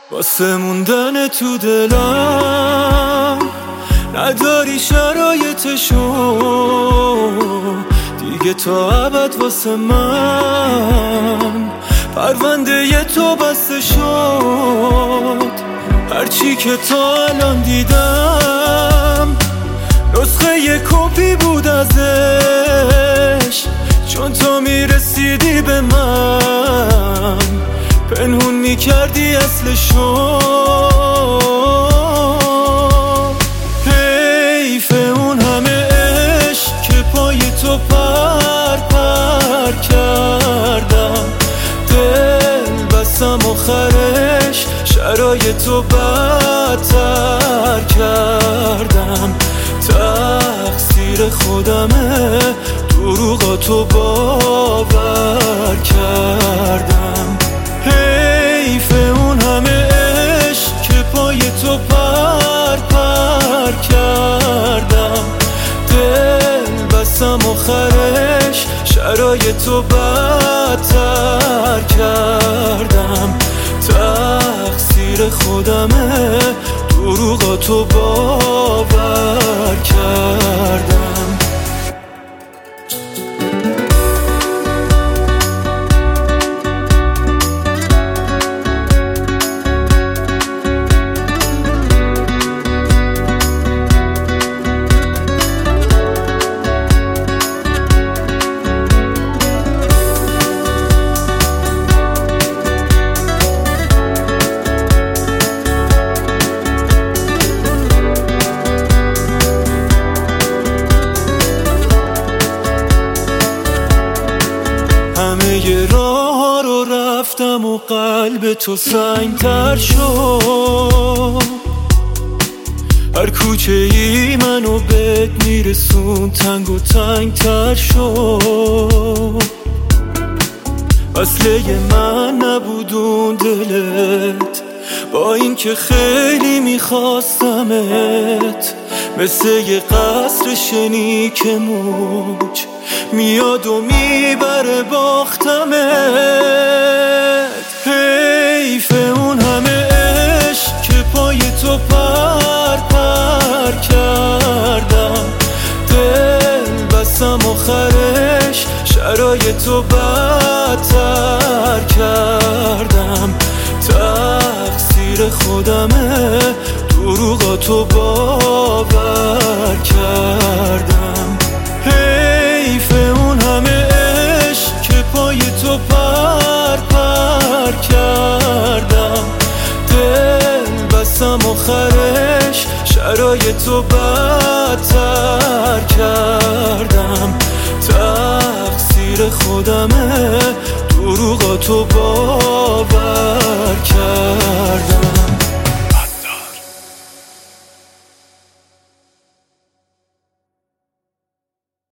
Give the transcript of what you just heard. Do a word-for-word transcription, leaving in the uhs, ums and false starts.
واسه موندن تو دلم نداری شرایطشو دیگه تا ابد. واسه من پرونده ی تو بسته شد. هرچی که تا الان دیدم نسخه ی کپی بود ازش، چون تو میرسیدی به من پنهون میکردی اصلشو. حیف اون همه عشق که پای تو پر پر کردم، دل بستم آخرش شرایطو بدتر کردم. تقصیر خودمه دروغاتو باور کردم. حیف اون همه عشق که پای تو پر پر کردم، دل بستم آخرش شرایطو بدتر کردم. تقصیر خودمه دروغاتو باور کردم. همه راه رو رفتم و قلب تو سنگ‌تر شد. هر کوچه ای منو بهت میرسون تنگ و تنگ‌تر شد. اصله من نبودون دلت، با این که خیلی میخواستمت، مثل یه قصر شنیک موج میاد و میبره باختمت. حیف اون همه عشق که پای تو پر پر کردم، دل بستم آخرش شرایطو بدتر کردم. تقصیر خودمه دروغاتو باور کردم. حیف اون همه عشق که پای تو پر پر کردم، دل بستم آخرش شرایطو بدتر کردم. تقصیر خودمه دروغاتو باور کردم.